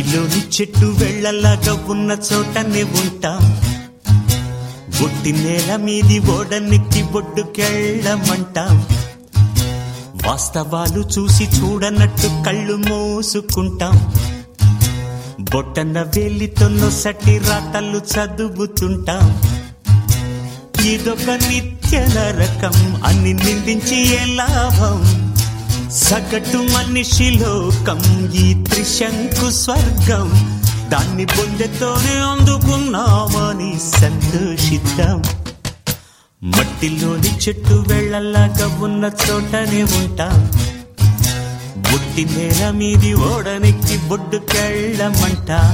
మట్టిలోని చెట్టు వెళ్ళలాగా ఉన్న చోటనే ఉంటాం. ఒట్టి నేల మీది ఓడనెక్కి బొడ్డుకెళ్ళమంటాం. వాస్తవాలు చూసి చూడనట్టు కళ్ళు మోసుకుంటాం. బొట్టన వేలితో నొసటి రాతలు చదువుతుంటాం. ఇదొక నిత్య నరకం అని నిందించి ఏ లాభం? సగటు మనిషి లోకం ఈ త్రిశంకు స్వర్గం. దాన్ని పొందెతోనే అందుకున్నామని సంతోషిద్దాం. మట్టిలోని చెట్టు వెళ్ళలాగా ఉన్న చోటనే ఉంటాం. బుట్టి నేల మీది ఓడనెక్కి బొడ్డుకెళ్ళమంటాం.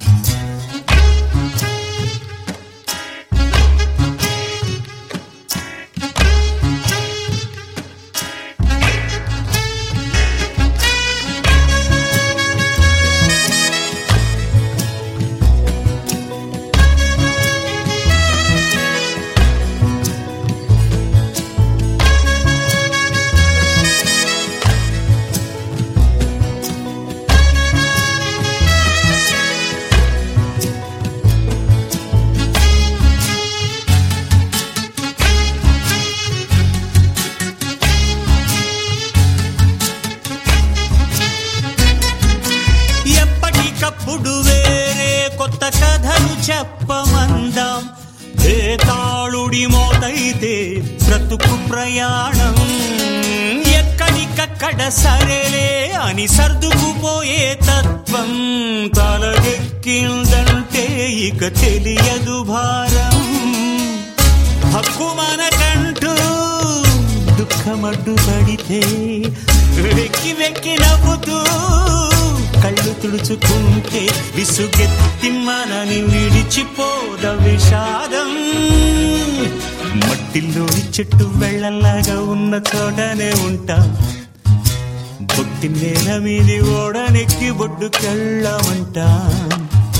ఎప్పటికప్పుడు వేరే కొత్త కథలు చెప్పమందాం. తాళుడి మోతైతే బ్రతుకు ప్రయాణం. ఎక్కడికక్కడ సరేలే అని సర్దుకుపోయే తత్వం తలకెక్కిందంటే ఇక తెలియదు భారం. హక్కు మనకంటూ దుఃఖమడ్డు పడితే వెక్కి వెక్కి నవ్వుతూ కళ్ళు తుడుచుకుంటే విసుగెత్తి మనని విడిచిపోద విషాదం. మట్టిలోని చెట్టు వెళ్ళలాగా ఉన్న చోటనే ఉంటాం. బొట్టి నేల మీది ఓడనెక్కి బొడ్డుకెళ్ళమంటాం.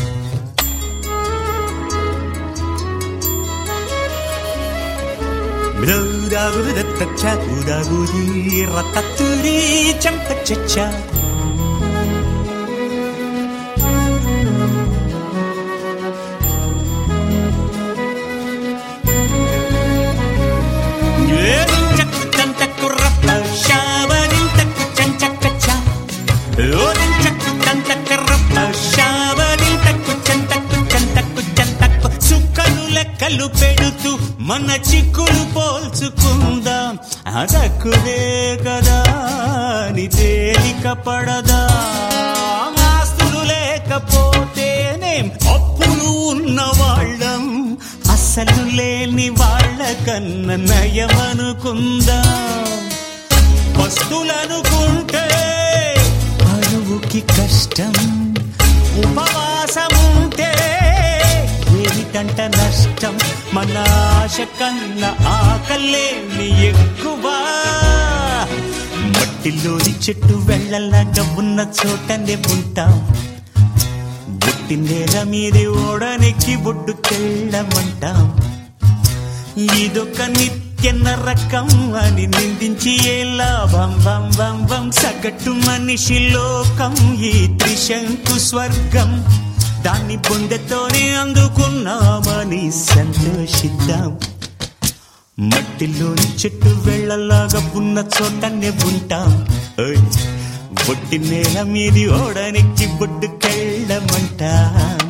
చంపచ్చ సుక్కలు లెక్కలు పెడుతూ మన చిక్కులు పోల్చుకుందాం. అదక్కుదే కదా ని తేలిక పడదా? ఆస్తులు లేకపోతేనేం అప్పులు ఉన్న వాళ్ళం. అసలు లేని వాళ్ళ కన్నా నయమనుకుందాం. వస్తులనుకుంటే అరువుకి కష్టం. ఉపవాసముంటే ఏమిటంట నష్టం? మన ఆశ కన్నా ఆకలేని ఎక్కువ. మట్టిలోని చెట్టు వెళ్ళలాగా ఉన్న చోటనే ఉంటాం. బొట్టి నేల మీది ఓడనెక్కి బొడ్డుకెళ్ళమంటాం. ఇదొక నిత్య నరకం అని నిందించి ఏ లాభం? వం వం వం సగటు మనిషి లోకం ఈ త్రిశంకు స్వర్గం. దాన్ని పొందెతోనే అందుకున్నామని సంతోషిద్దాం. మట్టిలోని చెట్టు వెళ్ళలాగా ఉన్న చోటనే ఉంటాం. బొట్టి నేల మీది ఓడనెక్కి బొడ్డుకెళ్ళమంటాం.